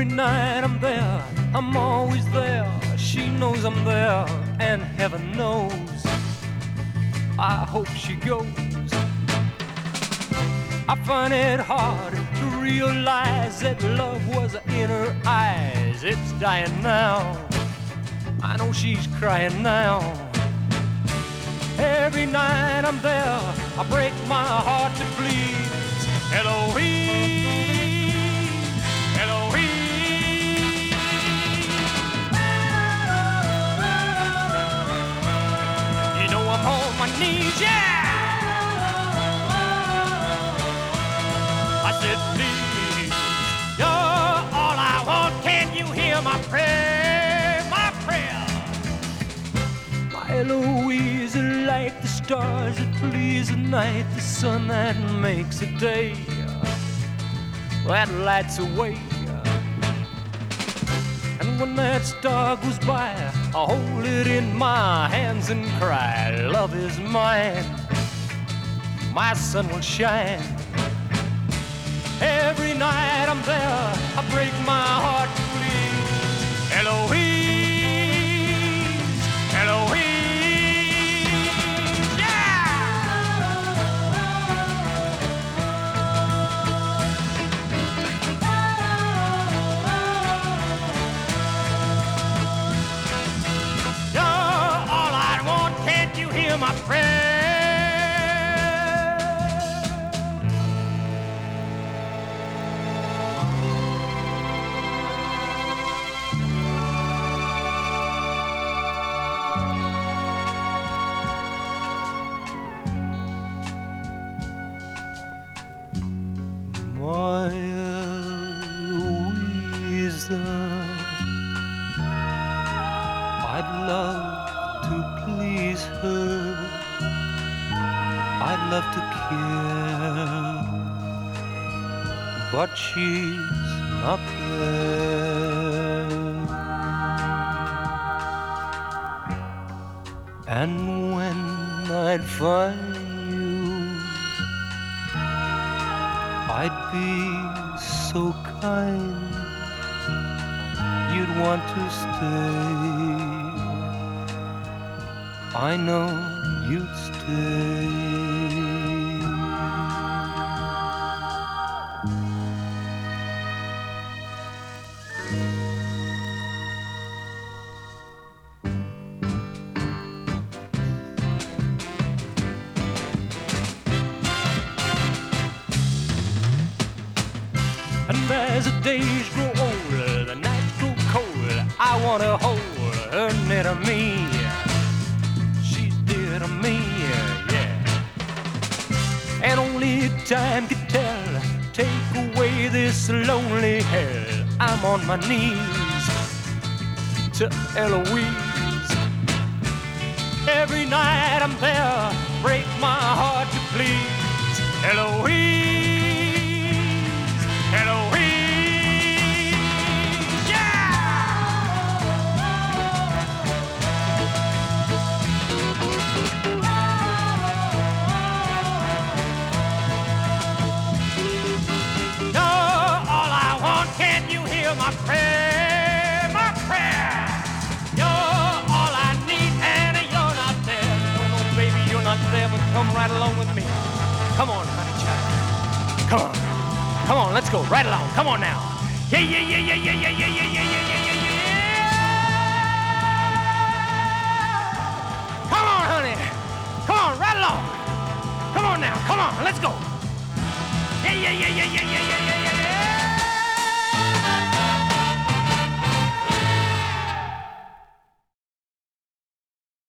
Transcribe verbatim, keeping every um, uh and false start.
Every night I'm there, I'm always there. She knows I'm there, and heaven knows I hope she goes. I find it hard to realize that love was in her eyes. It's dying now, I know she's crying now. Every night I'm there, I break my heart to please Eloise, Eloise. You know I'm on my knees, yeah. I said, please, you're all I want. Can you hear my prayer, my prayer? My Eloise is like the stars that please the night, the sun that makes the day, that lights away. And when that star goes by, I hold it in my hands and cry, love is mine, my sun will shine. Every night I'm there, I break my heart to please Eloise, Eloise, yeah! You're all I want, can't you hear my prayer? My Eloisa, I'd love to please her, I'd love to care, but she's not there. And when I'd find I'd be so kind, you'd want to stay. I know you'd stay. And as the days grow older, the nights grow colder, I wanna hold her near to me. She's dear to me, yeah. And only time can tell, take away this lonely hell. I'm on my knees to Eloise. Every night I'm there, break my heart to please Eloise. Eloise, yeah! You're all I want, can't you hear my prayer, my prayer? You're all I need, and you're not there. No, no, baby, you're not there, but come right along with me. Come on, honey child, come on. Come on, let's go right along. Come on now. Yeah, yeah, yeah, yeah, yeah, yeah, yeah, yeah, yeah, yeah.